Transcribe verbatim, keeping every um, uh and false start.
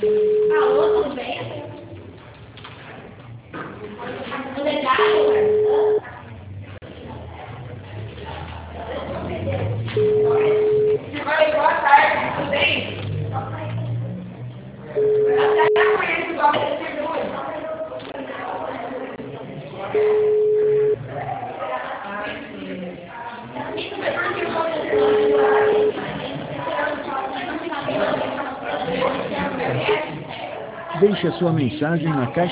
Alô, tudo bem? Tudo legal? Oi, boa tarde, tudo bem? Até amanhã, igual você Deixe a sua mensagem na caixa